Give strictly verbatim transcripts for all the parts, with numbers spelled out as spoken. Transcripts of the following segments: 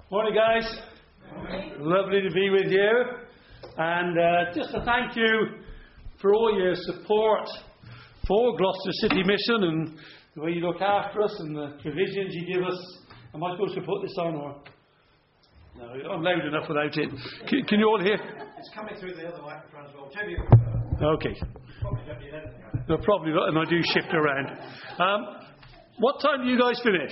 Morning, guys. Morning. Lovely to be with you. And uh, just to thank you for all your support for Gloucester City Mission and the way you look after us and the provisions you give us. Am I supposed to put this on or? No, I'm loud enough without it. Can, can you all hear? It's coming through the other microphone as well. Tell you, uh, okay. Probably don't need anything on it. No, probably not, and I do shift around. Um, what time do you guys finish?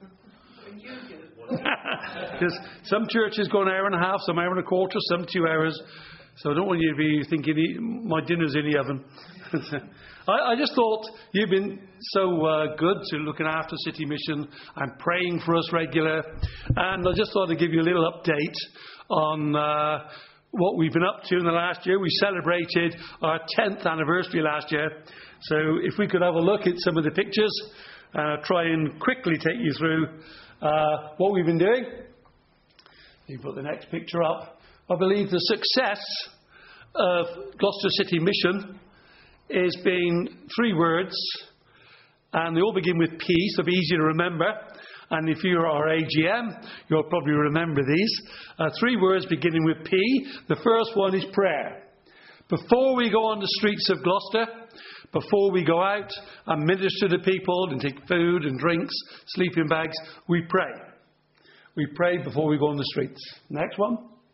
Because some churches go an hour and a half, some hour and a quarter, some two hours. So I don't want you to be thinking my dinner's in the oven. I, I just thought you've been so uh, good to looking after City Mission and praying for us regular. And I just thought I'd give you a little update on uh, what we've been up to in the last year. We celebrated our tenth anniversary last year. So if we could have a look at some of the pictures, uh, try and quickly take you through Uh, what we've been doing. You put the next picture up. I believe the success of Gloucester City Mission is being three words, and they all begin with P, so it'll be easy to remember. And if you're our A G M, you'll probably remember these. Uh, three words beginning with P. The first one is prayer. Before we go on the streets of Gloucester, before we go out and minister to people and take food and drinks, sleeping bags, we pray. We pray before we go on the streets. Next one.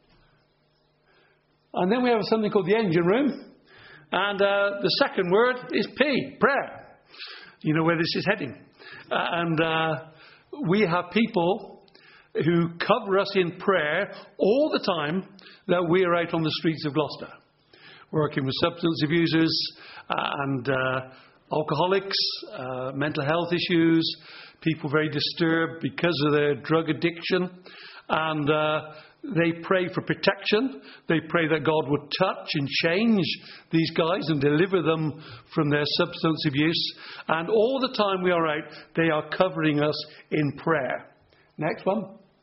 And then we have something called the engine room. And uh, the second word is P, prayer. You know where this is heading. Uh, and uh, we have people who cover us in prayer all the time that we are out on the streets of Gloucester, working with substance abusers and uh, alcoholics, uh, mental health issues, people very disturbed because of their drug addiction. And uh, they pray for protection. They pray that God would touch and change these guys and deliver them from their substance abuse. And all the time we are out, they are covering us in prayer. Next one.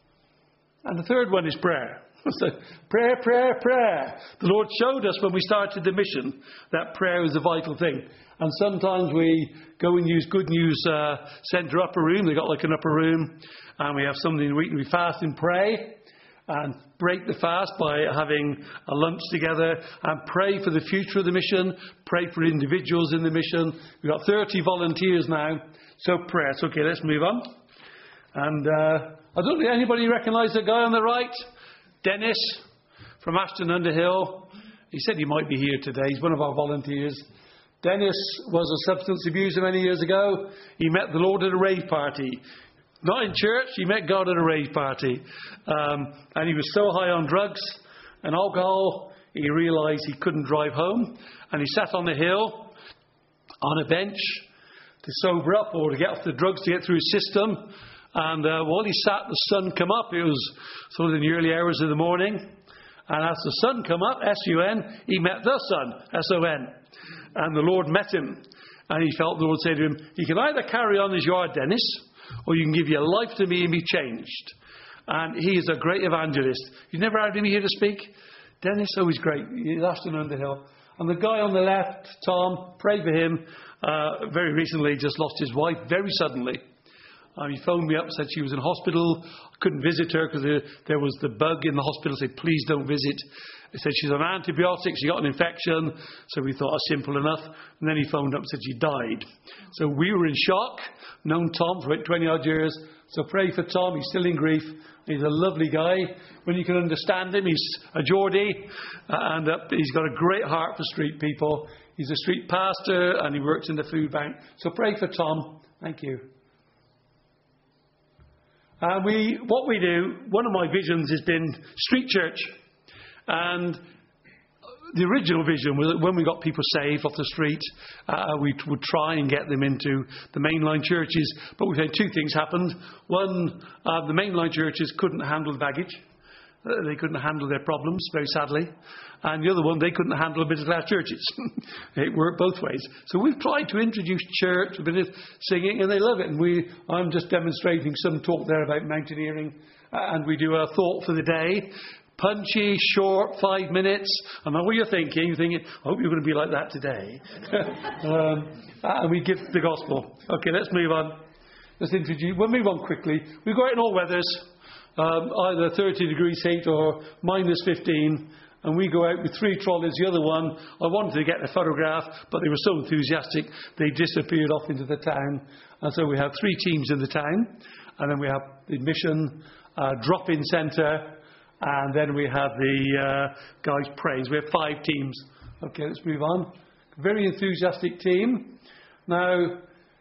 And the third one is prayer. So, prayer, prayer, prayer. The Lord showed us when we started the mission that prayer is a vital thing. And sometimes we go and use Good News uh, Centre upper room. They've got like an upper room. And we have something in the week and we fast and pray. And break the fast by having a lunch together. And pray for the future of the mission. Pray for individuals in the mission. We've got thirty volunteers now. So prayer. So, okay, let's move on. And uh, I don't think anybody recognise the guy on the right. Dennis from Ashton Underhill. He said he might be here today. He's one of our volunteers. Dennis was a substance abuser many years ago. He met the Lord at a rave party. Not in church, he met God at a rave party. Um, and he was so high on drugs and alcohol, he realised he couldn't drive home. And he sat on the hill on a bench to sober up or to get off the drugs to get through his system. And uh, while he sat, the sun come up. It was sort of in the early hours of the morning. And as the sun come up, S U N, he met the sun, S O N. And the Lord met him. And he felt the Lord say to him, you can either carry on as you are, Dennis, or you can give your life to me and be changed. And he is a great evangelist. You've never had him here to speak? Dennis, oh, he's great. He's Ashton Underhill. And the guy on the left, Tom, pray for him. Uh, very recently, just lost his wife very suddenly. Um, he phoned me up, said she was in hospital. I couldn't visit her because there, there was the bug in the hospital. Said, please don't visit. He said she's on antibiotics. She got an infection. So we thought, oh, simple enough. And then he phoned up and said she died. So we were in shock. Known Tom for twenty odd years. So pray for Tom. He's still in grief. He's a lovely guy. When you can understand him, he's a Geordie. Uh, and uh, he's got a great heart for street people. He's a street pastor and he works in the food bank. So pray for Tom. Thank you. And we, what we do, one of my visions has been street church. And the original vision was that when we got people saved off the street, uh, we would try and get them into the mainline churches. But we've had two things happened. One, uh, the mainline churches couldn't handle the baggage. Uh, they couldn't handle their problems, very sadly. And the other one, they couldn't handle middle class churches. It worked both ways. So we've tried to introduce church, a bit of singing, and they love it. And we, I'm just demonstrating some talk there about mountaineering. Uh, and we do a thought for the day. Punchy, short, five minutes. I know what you're thinking. You're thinking, I hope you're going to be like that today. um, and we give the gospel. Okay, let's move on. Let's introduce. We'll move on quickly. We go out in all weathers. um, either thirty degrees heat or minus fifteen. And we go out with three trolleys. The other one, I wanted to get a photograph, but they were so enthusiastic, they disappeared off into the town. And so we have three teams in the town. And then we have the mission uh, drop-in centre. And then we have the uh, guys' praise. We have five teams. Okay, let's move on. Very enthusiastic team. Now,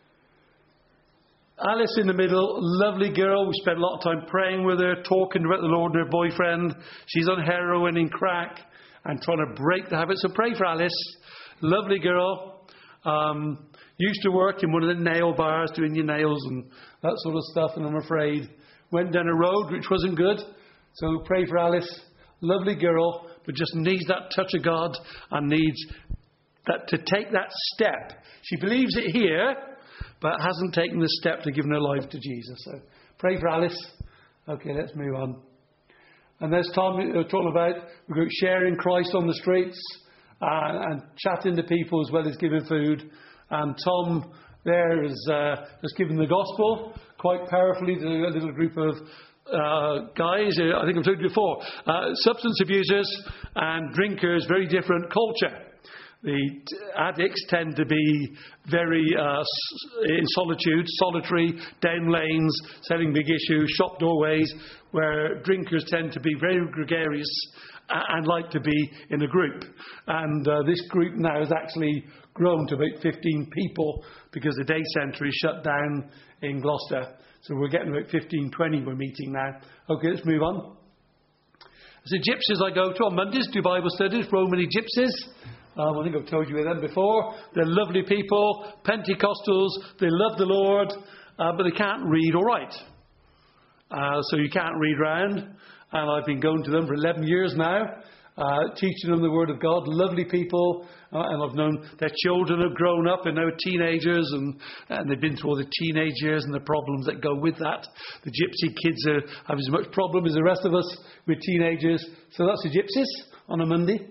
Alice in the middle, lovely girl. We spent a lot of time praying with her, talking about the Lord and her boyfriend. She's on heroin and crack and trying to break the habit. So pray for Alice. Lovely girl. Um, used to work in one of the nail bars, doing your nails and that sort of stuff. And I'm afraid went down a road which wasn't good. So pray for Alice. Lovely girl, but just needs that touch of God and needs that to take that step. She believes it here, but hasn't taken the step to give her life to Jesus. So pray for Alice. Okay, let's move on. And there's Tom uh, talking about, we've got sharing Christ on the streets uh, and chatting to people as well as giving food. And Tom there is, uh, has given the gospel quite powerfully to a little group of uh, guys, uh, I think I've told you before, uh, substance abusers and drinkers, very different culture. The addicts tend to be very uh, in solitude, solitary, down lanes, selling big issues, shop doorways, where drinkers tend to be very gregarious and like to be in a group. And uh, this group now has actually grown to about fifteen people because the day centre is shut down in Gloucester. So we're getting about fifteen, twenty we're meeting now. Okay, let's move on. The gypsies I go to on Mondays, do Bible studies, Romany gypsies. Um, I think I've told you with them before. They're lovely people, Pentecostals, they love the Lord, uh, but they can't read or write. Uh, so you can't read round. And I've been going to them for eleven years now, uh, teaching them the Word of God. Lovely people. Uh, and I've known their children have grown up and now teenagers, and, and they've been through all the teenage years and the problems that go with that. The gypsy kids are, have as much problem as the rest of us with teenagers. So that's the gypsies on a Monday.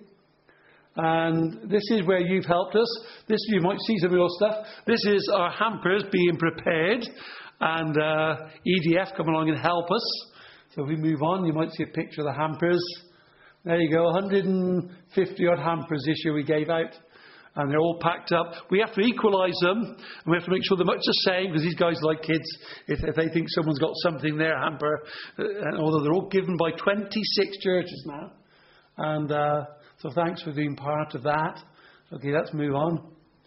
And this is where you've helped us. This, you might see some of your stuff. This is our hampers being prepared, and uh, E D F come along and help us. So if we move on, you might see a picture of the hampers. There you go, one hundred fifty odd hampers this year we gave out, and they're all packed up. We have to equalise them, and we have to make sure they're much the same, because these guys like kids. If, if they think someone's got something in their hamper, uh, and although they're all given by twenty-six churches now, and uh, so thanks for being part of that. Okay, let's move on.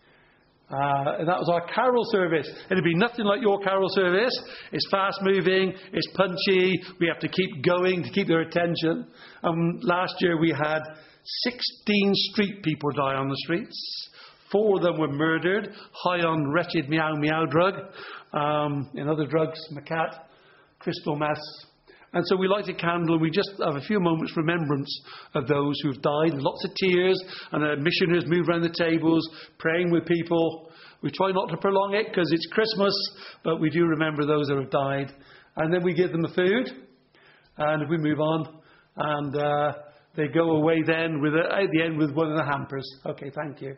Uh, and that was our carol service. It'd be nothing like your carol service. It's fast moving, it's punchy, we have to keep going to keep their attention. Um, last year we had sixteen street people die on the streets. Four of them were murdered, high on wretched meow meow drug, um, and other drugs, Macat, crystal meth. And so we light a candle and we just have a few moments remembrance of those who've died. Lots of tears, and the missionaries move around the tables, praying with people. We try not to prolong it because it's Christmas, but we do remember those that have died. And then we give them the food, and if we move on, and uh, they go away then with a, at the end with one of the hampers. Okay, thank you.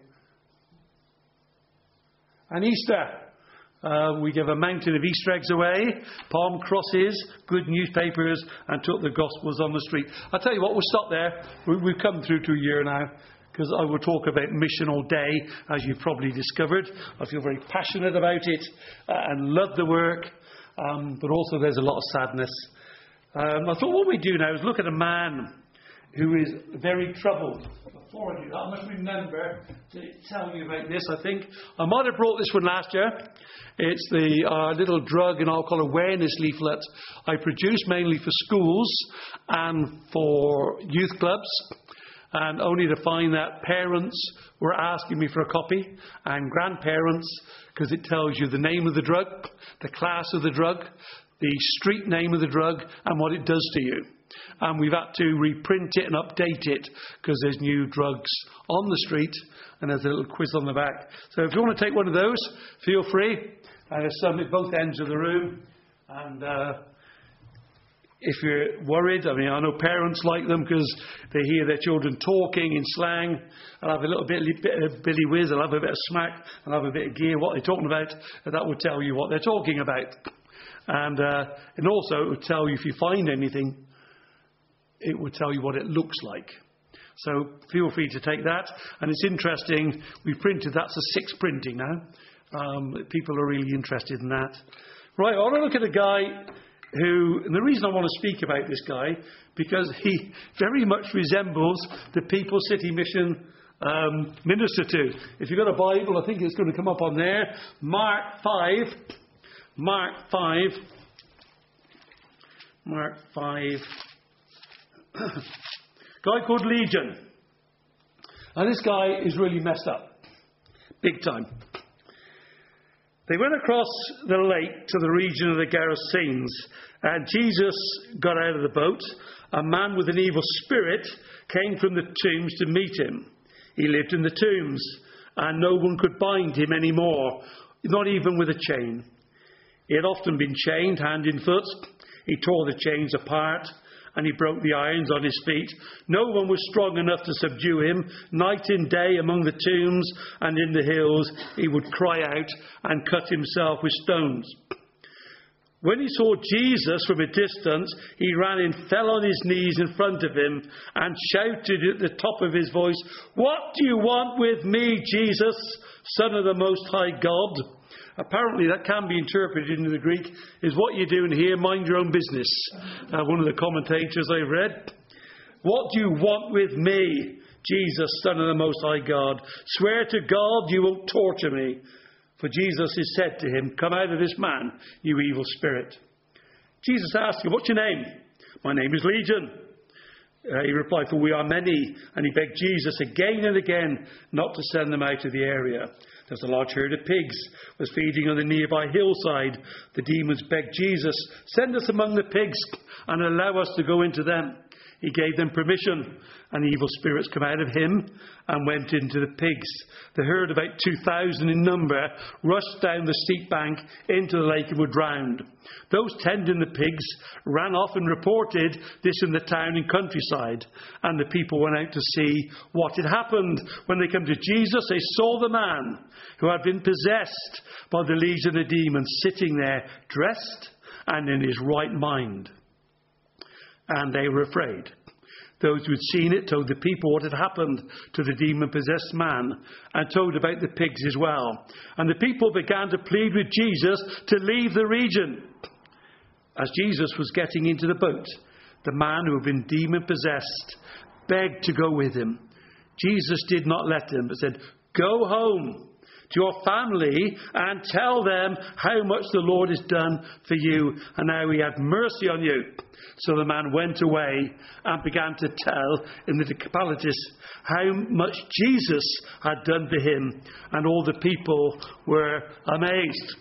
And Easter. Uh, we give a mountain of Easter eggs away, palm crosses, good newspapers, and took the Gospels on the street. I'll tell you what, we'll stop there. We, we've come through to a year now, because I will talk about mission all day, as you've probably discovered. I feel very passionate about it uh, and love the work, um, but also there's a lot of sadness. Um, I thought what we do now is look at a man who is very troubled. Before I do that, I must remember to tell you about this, I think. I might have brought this one last year. It's the uh, little drug and alcohol awareness leaflet I produce mainly for schools and for youth clubs, and only to find that parents were asking me for a copy, and grandparents, because it tells you the name of the drug, the class of the drug, the street name of the drug, and what it does to you. And we've had to reprint it and update it because there's new drugs on the street, and there's a little quiz on the back. So if you want to take one of those, feel free. And there's some at both ends of the room. And uh, if you're worried, I mean, I know parents like them because they hear their children talking in slang. I'll have a little bit, bit of Billy Whiz, I'll have a bit of smack, I'll have a bit of gear, what they're talking about, and that will tell you what they're talking about. And, uh, and also it would tell you if you find anything, it would tell you what it looks like. So feel free to take that. And it's interesting, we printed, that's a sixth printing now. Um, people are really interested in that. Right, I want to look at a guy who, and the reason I want to speak about this guy, because he very much resembles the people City Mission um, minister to. If you've got a Bible, I think it's going to come up on there. Mark five. Mark five. Mark five. Guy called Legion. And this guy is really messed up. Big time. They went across the lake to the region of the Gerasenes, and Jesus got out of the boat. A man with an evil spirit came from the tombs to meet him. He lived in the tombs, and no one could bind him anymore, not even with a chain. He had often been chained hand and foot. He tore the chains apart, and he broke the irons on his feet. No one was strong enough to subdue him. Night and day among the tombs and in the hills, he would cry out and cut himself with stones. When he saw Jesus from a distance, he ran and fell on his knees in front of him and shouted at the top of his voice, "What do you want with me, Jesus, Son of the Most High God?" Apparently that can be interpreted in the Greek is what you're doing here, mind your own business. Uh, one of the commentators I've read. What do you want with me, Jesus, Son of the Most High God? Swear to God you won't torture me. For Jesus has said to him, "Come out of this man, you evil spirit." Jesus asked him, "What's your name?" "My name is Legion." Uh, he replied, "For we are many." And he begged Jesus again and again not to send them out of the area. There's a large herd of pigs was feeding on the nearby hillside. The demons begged Jesus, "Send us among the pigs and allow us to go into them." He gave them permission, and evil spirits came out of him and went into the pigs. The herd, about two thousand in number, rushed down the steep bank into the lake and were drowned. Those tending the pigs ran off and reported this in the town and countryside. And the people went out to see what had happened. When they came to Jesus, they saw the man who had been possessed by the legion of demons sitting there, dressed and in his right mind. And they were afraid. Those who had seen it told the people what had happened to the demon-possessed man and told about the pigs as well. And the people began to plead with Jesus to leave the region. As Jesus was getting into the boat, the man who had been demon-possessed begged to go with him. Jesus did not let him, but said, "Go home to your family and tell them how much the Lord has done for you and how he had mercy on you." So the man went away and began to tell in the Decapolis how much Jesus had done for him, and all the people were amazed.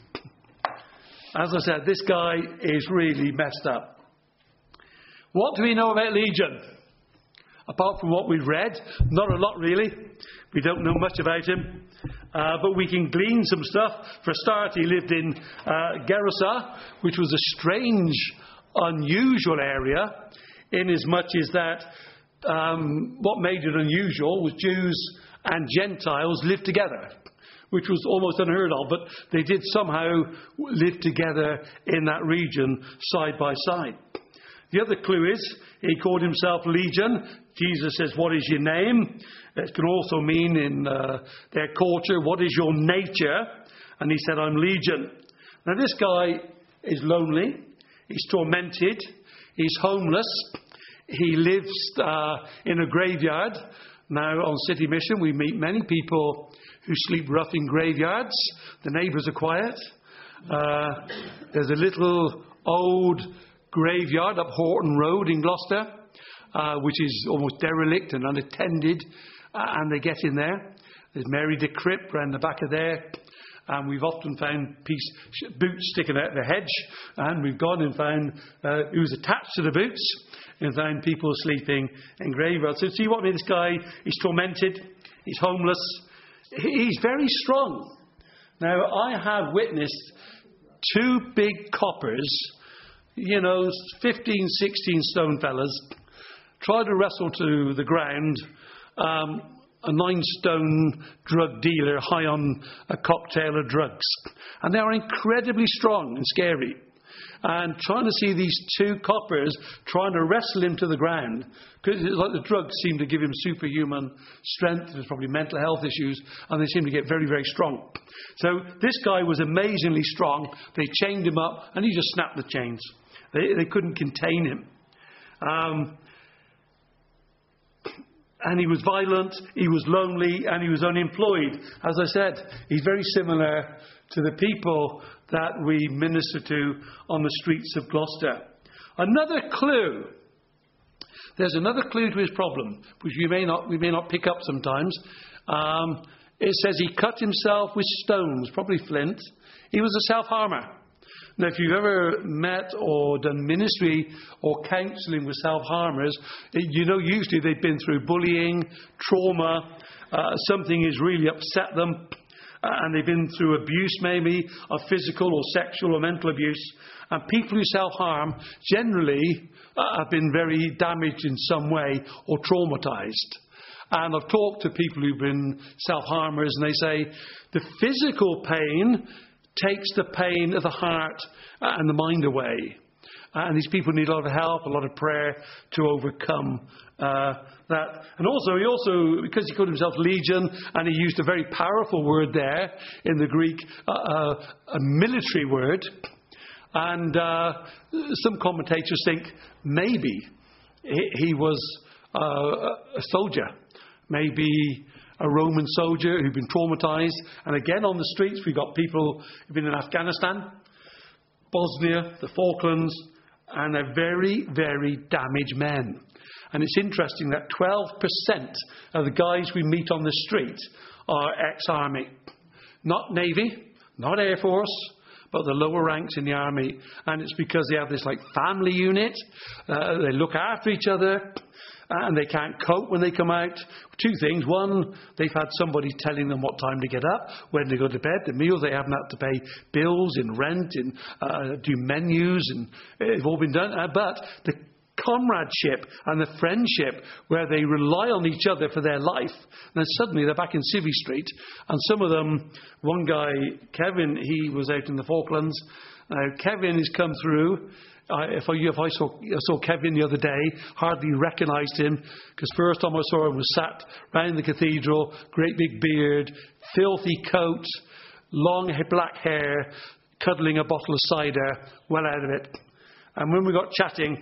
As I said, this guy is really messed up. What do we know about Legion? Apart from what we've read, not a lot really. We don't know much about him. Uh, but we can glean some stuff. For a start, he lived in uh, Gerasa, which was a strange, unusual area, in as much as that um, what made it unusual was Jews and Gentiles lived together, which was almost unheard of, but they did somehow live together in that region side by side. The other clue is he called himself Legion. Jesus says, "What is your name?" It can also mean in uh, their culture, "What is your nature?" And he said, "I'm Legion." Now this guy is lonely. He's tormented. He's homeless. He lives uh, in a graveyard. Now on City Mission we meet many people who sleep rough in graveyards. The neighbours are quiet. Uh, there's a little old graveyard up Horton Road in Gloucester, uh, which is almost derelict and unattended, uh, and they get in there. There's Mary the Crypt around the back of there, and we've often found piece, boots sticking out of the hedge, and we've gone and found uh, who's attached to the boots, and found people sleeping in graveyards. So see what I mean? This guy, he's tormented, he's homeless, he's very strong. Now, I have witnessed two big coppers, you know, fifteen, sixteen stone fellas, try to wrestle to the ground um, a nine stone drug dealer high on a cocktail of drugs. And they are incredibly strong and scary. and trying to see these two coppers trying to wrestle him to the ground, because it's like the drugs seemed to give him superhuman strength. There's probably mental health issues, and they seemed to get very, very strong. So this guy was amazingly strong. They chained him up, and he just snapped the chains. They, they couldn't contain him. Um, and he was violent, he was lonely, and he was unemployed. As I said, he's very similar to the people that we minister to on the streets of Gloucester. Another clue. There's another clue to his problem, which we may not, we may not pick up sometimes. Um, it says he cut himself with stones, probably flint. He was a self-harmer. Now, if you've ever met or done ministry or counselling with self-harmers, you know usually they've been through bullying, trauma, uh, something has really upset them, uh, and they've been through abuse maybe, of physical or sexual or mental abuse. And people who self-harm generally uh, have been very damaged in some way or traumatised. And I've talked to people who've been self-harmers, and they say the physical pain takes the pain of the heart and the mind away. And these people need a lot of help, a lot of prayer to overcome uh, that. And also, he also, because he called himself Legion, and he used a very powerful word there in the Greek, uh, uh, a military word. And uh, some commentators think maybe he, he was uh, a soldier, maybe a Roman soldier who'd been traumatized. And again, on the streets, we've got people who've been in Afghanistan, Bosnia, the Falklands, and they're very, very damaged men. And it's interesting that twelve percent of the guys we meet on the street are ex-army. Not Navy, not Air Force, but the lower ranks in the army. And it's because they have this like family unit. Uh, they look after each other. And they can't cope when they come out. Two things. One, they've had somebody telling them what time to get up, when to go to bed, the meals. They haven't had to pay bills and rent and uh, do menus, and it's all been done. Uh, but the comradeship and the friendship where they rely on each other for their life. And then suddenly they're back in Civvy Street. And some of them, one guy, Kevin, he was out in the Falklands. Uh, Kevin has come through. Uh, if, I, if I, saw, I saw Kevin the other day, hardly recognised him, because first time I saw him was sat round the cathedral, great big beard, filthy coat, long black hair, cuddling a bottle of cider, well out of it. And when we got chatting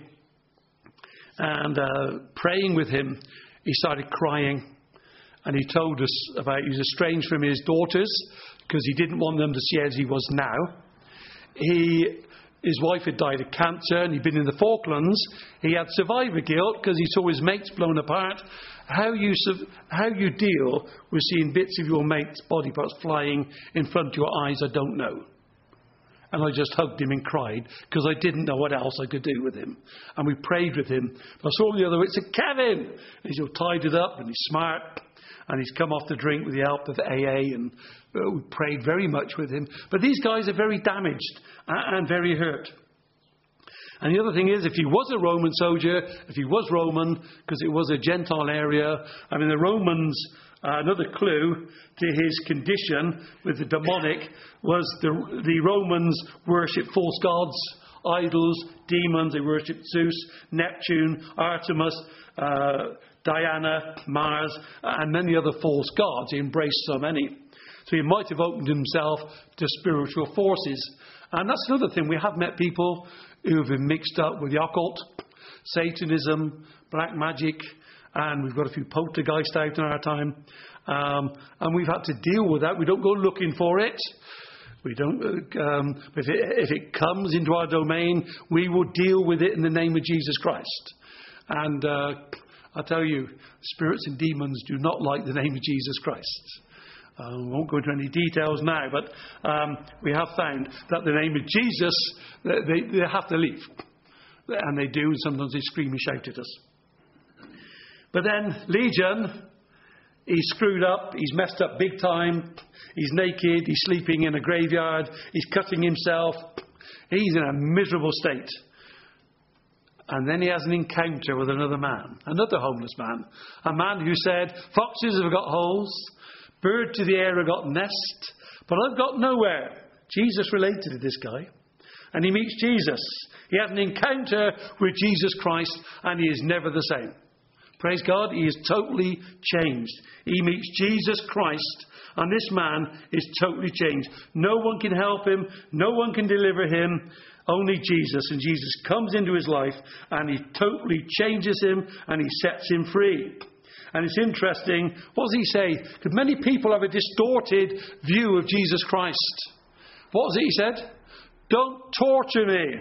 and uh, praying with him, he started crying. And he told us about he was estranged from his daughters because he didn't want them to see as he was now. He... His wife had died of cancer, and he'd been in the Falklands. He had survivor guilt because he saw his mates blown apart. How you how you deal with seeing bits of your mate's body parts flying in front of your eyes, I don't know. And I just hugged him and cried because I didn't know what else I could do with him. And we prayed with him. I saw him the other way. I said, Kevin! And he's all tied it up, and he's smart. And he's come off the drink with the help of A A, and uh, we prayed very much with him. But these guys are very damaged and very hurt. And the other thing is, if he was a Roman soldier, if he was Roman, because it was a Gentile area, I mean, the Romans, uh, another clue to his condition with the demonic was the, the Romans worshipped false gods, idols, demons. They worshipped Zeus, Neptune, Artemis, uh, Diana, Mars, and many other false gods. He embraced so many. So he might have opened himself to spiritual forces. And that's another thing. We have met people who have been mixed up with the occult, Satanism, black magic, and we've got a few poltergeists out in our time. Um, and we've had to deal with that. We don't go looking for it. We don't. Um, if, it, if it comes into our domain, we will deal with it in the name of Jesus Christ. And uh, I tell you, spirits and demons do not like the name of Jesus Christ. Uh, we won't go into any details now, but um, we have found that the name of Jesus, they, they have to leave. And they do, and sometimes they scream and shout at us. But then Legion, he's screwed up, he's messed up big time, he's naked, he's sleeping in a graveyard, he's cutting himself, he's in a miserable state. And then he has an encounter with another man, another homeless man, a man who said, foxes have got holes, birds of the air have got nests, but I've got nowhere. Jesus related to this guy. and he meets Jesus. He has an encounter with Jesus Christ, and he is never the same. Praise God, he is totally changed. He meets Jesus Christ, and this man is totally changed. No one can help him. No one can deliver him. Only Jesus. And Jesus comes into his life, and he totally changes him, and he sets him free. And it's interesting, what does he say? Because many people have a distorted view of Jesus Christ. What was it he said? Don't torture me.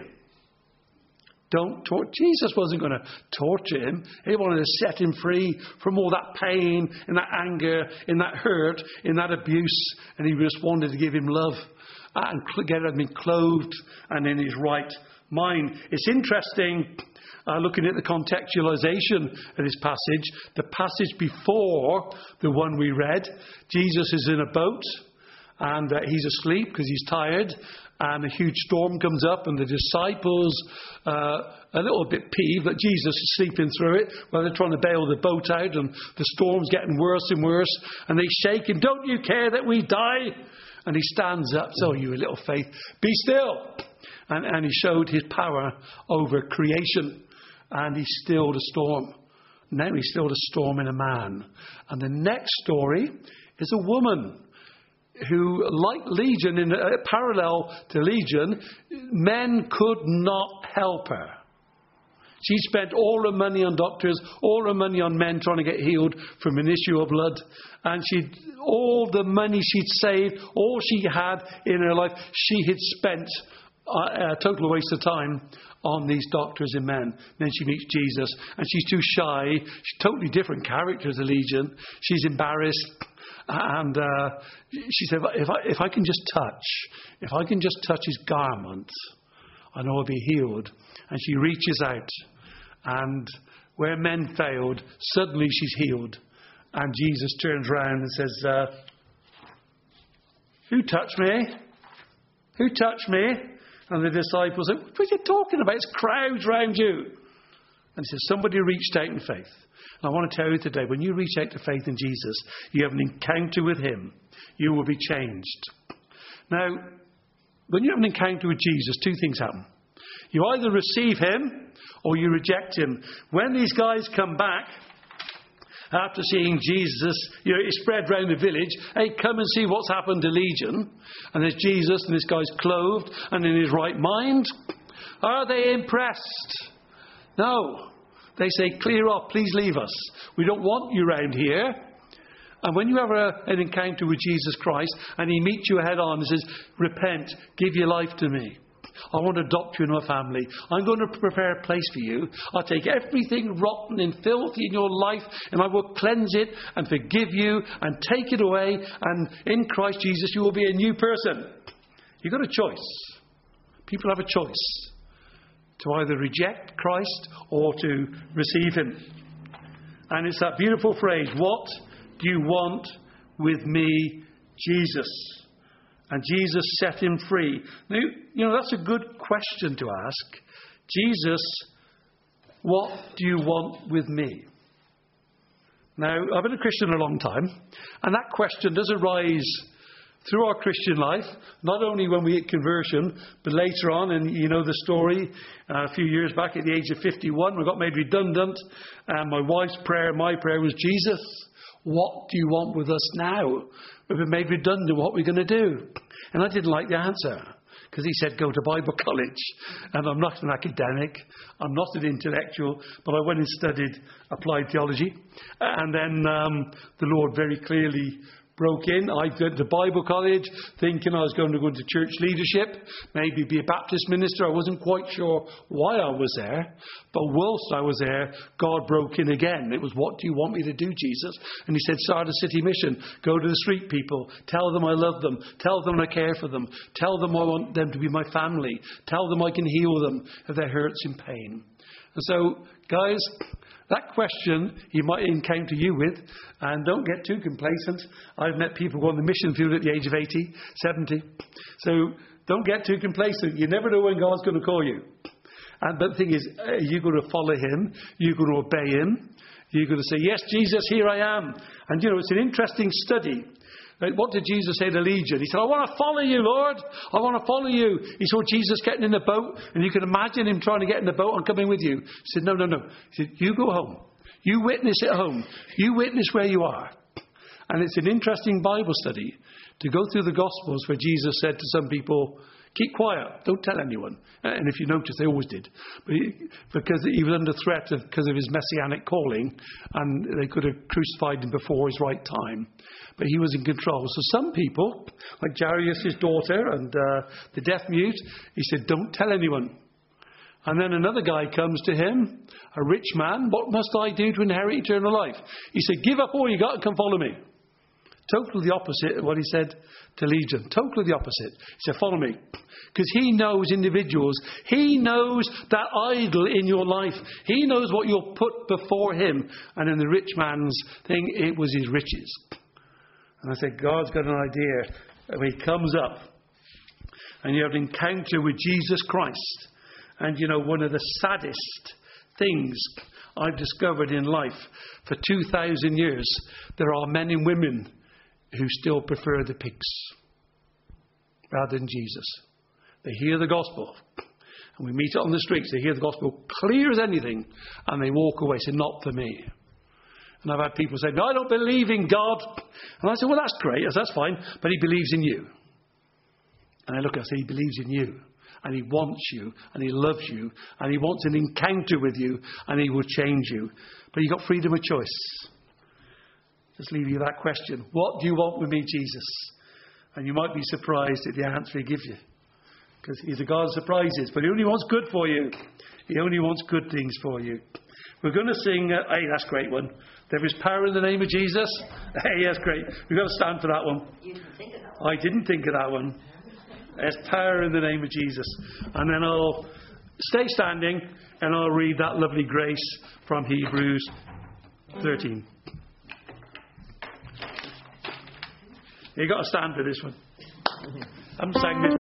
Don't torture. Jesus wasn't going to torture him. He wanted to set him free from all that pain, and that anger, in that hurt, in that abuse. And he just wanted to give him love and get him clothed and in his right mind. It's interesting, uh, looking at the contextualization of this passage. The passage before the one we read, Jesus is in a boat, and uh, he's asleep because he's tired. And a huge storm comes up, and the disciples uh, a little bit peeved that Jesus is sleeping through it while they're trying to bail the boat out, and the storm's getting worse and worse. And they shake him, "Don't you care that we die?" And he stands up, "So you a little faith, be still." And, and he showed his power over creation, and he stilled a storm. Now he stilled a storm in a man. And the next story is a woman who, like Legion, in a parallel to Legion, men could not help her. She spent all her money on doctors, all her money on men trying to get healed from an issue of blood. And she, all the money she'd saved, all she had in her life, she had spent a, a total waste of time on these doctors and men. Then she meets Jesus, and she's too shy. She's a totally different character to Legion. She's embarrassed. And uh, she said, if I, if I can just touch, if I can just touch his garment, I know I'll be healed. And she reaches out, and where men failed, suddenly she's healed. And Jesus turns around and says, uh, who touched me? Who touched me? And the disciples said, what are you talking about? It's crowds round you. And he says, somebody reached out in faith. I want to tell you today, when you reach out to faith in Jesus, you have an encounter with him, you will be changed. Now, when you have an encounter with Jesus, two things happen. You either receive him or you reject him. When these guys come back, after seeing Jesus, you know, it spread round the village, hey, come and see what's happened to Legion. And there's Jesus, and this guy's clothed and in his right mind. Are they impressed? No. They say, clear off, please leave us. We don't want you round here. And when you have a, an encounter with Jesus Christ, and he meets you head on and says, repent, give your life to me. I want to adopt you in my family. I'm going to prepare a place for you. I'll take everything rotten and filthy in your life, and I will cleanse it and forgive you and take it away. And in Christ Jesus, you will be a new person. You've got a choice. People have a choice. To either reject Christ or to receive him. And it's that beautiful phrase, what do you want with me, Jesus? And Jesus set him free. Now, you know, that's a good question to ask. Jesus, what do you want with me? Now, I've been a Christian a long time, and that question does arise through our Christian life, not only when we get conversion, but later on. And you know the story, uh, a few years back at the age of fifty-one, we got made redundant. And my wife's prayer, my prayer was, Jesus, what do you want with us now? We've been made redundant, what are we going to do? And I didn't like the answer, because he said, go to Bible college. And I'm not an academic, I'm not an intellectual, but I went and studied applied theology. And then um, the Lord very clearly broke in. I went to Bible college thinking I was going to go into church leadership, maybe be a Baptist minister. I wasn't quite sure why I was there. But whilst I was there, God broke in again. It was, what do you want me to do, Jesus? And he said, start a city mission. Go to the street people. Tell them I love them. Tell them I care for them. Tell them I want them to be my family. Tell them I can heal them if they're hurts and pain. And so, guys, that question he might encounter you with, and don't get too complacent. I've met people go on the mission field at the age of eighty, seventy. So don't get too complacent. You never know when God's going to call you. And but the thing is, are you going to follow him? You're going to obey him? You're going to say, yes, Jesus, here I am. And you know, it's an interesting study Right? What did Jesus say to Legion? He said, I want to follow you, Lord. I want to follow you. He saw Jesus getting in the boat, and you can imagine him trying to get in the boat and coming with you. He said, no, no, no. He said, you go home. You witness at home. You witness where you are. And it's an interesting Bible study to go through the Gospels where Jesus said to some people, keep quiet, don't tell anyone. And if you notice, they always did. But he, because he was under threat of, because of his messianic calling, and they could have crucified him before his right time. But he was in control. So some people, like Jairus' daughter and uh, the deaf mute, he said, don't tell anyone. And then another guy comes to him, a rich man. What must I do to inherit eternal life? He said, give up all you got and come follow me. Totally the opposite of what he said to Legion. Totally the opposite. He said, follow me. Because he knows individuals. He knows that idol in your life. He knows what you'll put before him. And in the rich man's thing, it was his riches. And I said, God's got an idea. When he comes up and you have an encounter with Jesus Christ. And, you know, one of the saddest things I've discovered in life for two thousand years, there are men and women who still prefer the pigs rather than Jesus. They hear the gospel, and we meet it on the streets. They hear the gospel clear as anything, and they walk away, say, not for me. And I've had people say, no, I don't believe in God. And I say, well, that's great, that's fine, but he believes in you. And I look and I say, he believes in you. And he wants you, and he loves you, and he wants an encounter with you, and he will change you. But you've got freedom of choice. Just leave you that question. What do you want with me, Jesus? And you might be surprised at the answer he gives you. Because he's a God of surprises, but he only wants good for you. He only wants good things for you. We're going to sing, uh, hey, that's a great one. There is power in the name of Jesus. Hey, that's great. We've got to stand for that one. You didn't think of that one. I didn't think of that one. There's power in the name of Jesus. And then I'll stay standing and I'll read that lovely grace from Hebrews thirteen. You've got to stand for this one. I'm saying this.